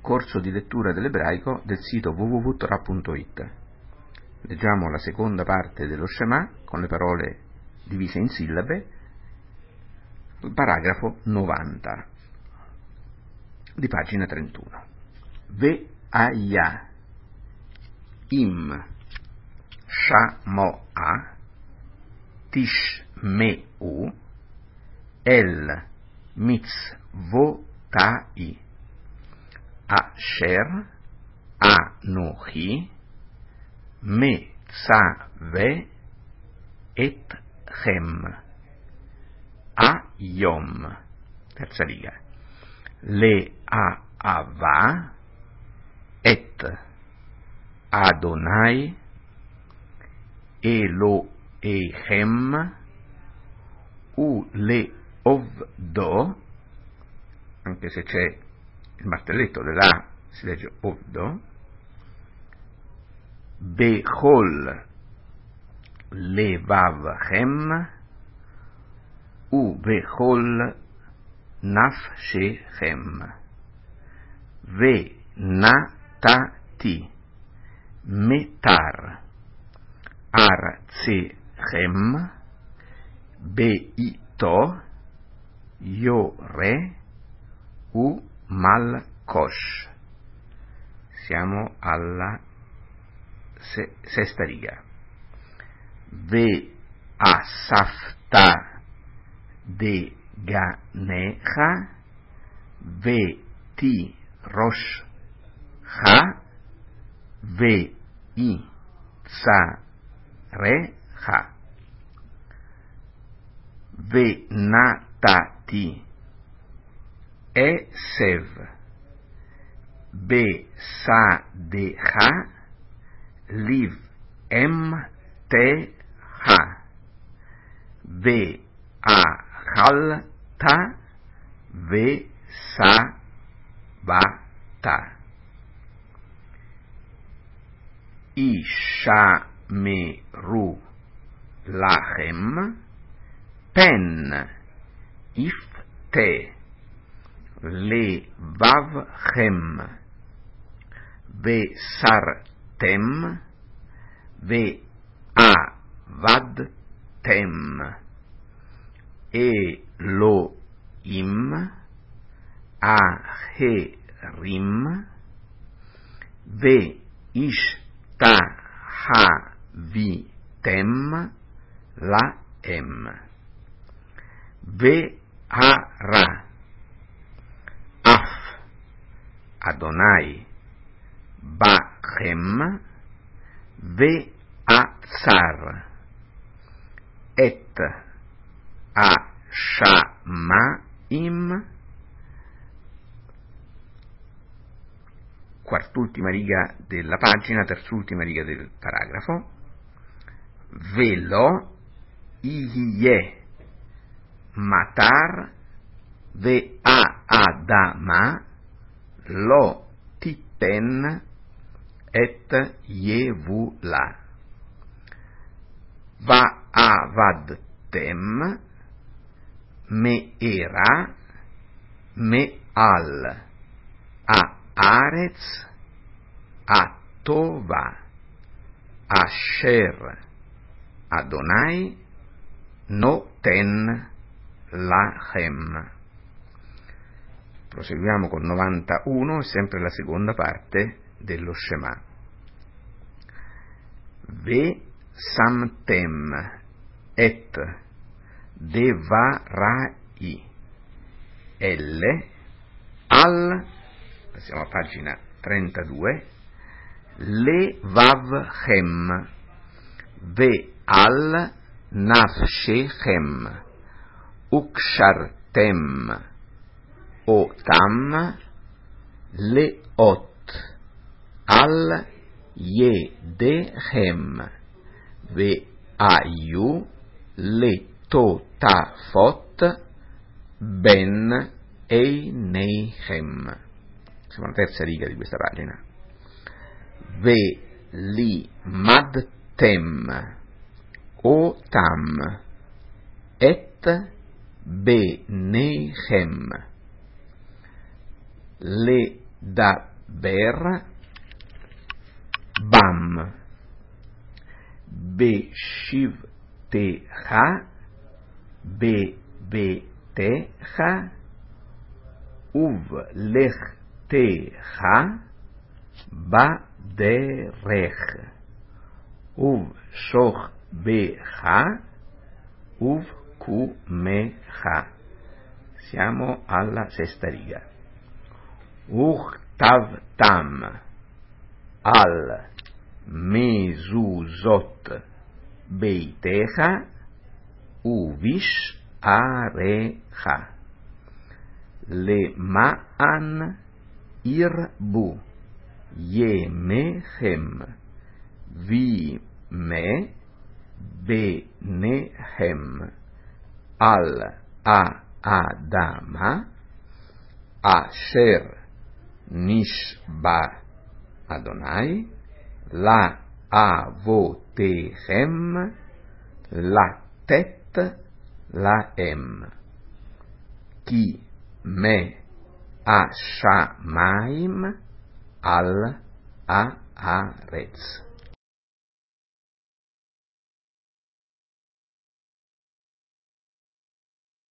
corso di lettura dell'ebraico del sito www.torah.it. Leggiamo la seconda parte dello Shema con le parole divise in sillabe, il paragrafo 90 di pagina 31. Ve'aya im shamo'a tishmeu el mitzvotai asher anochi metzave etchem ayom. Terza riga. Le Ahava et Adonai Elohechem u le ovdo, anche se c'è il martelletto della si legge ovdo, Bechol levavchem u bechol nafshechem ve natati metar arcechem beito yore u malkosh. Siamo alla sesta riga. Ve asafta de ganecha ve ti roshcha ve i tsarecha ve natati esev be sadecha liv teha ve achalta ve sabata ishameru lachem pen ifte levavchem ve sartem ve avadtem Elohim acherim ve ishtahavitem laem ve hara af Adonai bachem ve atzar et ashamaim. Quart'ultima riga della pagina, terz'ultima riga del paragrafo. Velo iye matar ve adama lo tipen et yevula va avadtem me'era me'al haaretz atova asher Adonai noten lachem. Proseguiamo con 91, sempre la seconda parte dello Shema. Ve samtem et devarai elle al, siamo a pagina 32, le vavchem ve al nafshechem ukshartem otam leot al yedechem ve ayu letotafot ben eineichem. Siamo alla terza riga di questa pagina. Ve li madtem otam et beneichem le ber, bam, בשבתך, בביתך, ובלכתך, בדרך, ובשוכבך, ובקומך. Siamo alla sesta riga. Uchtavtam al mezuzot beitecha uvish arecha lema'an irbu yemechem vime benehem al Adama asher nishba Adonai la avotechem latet laem ki me ashamaim al haaretz.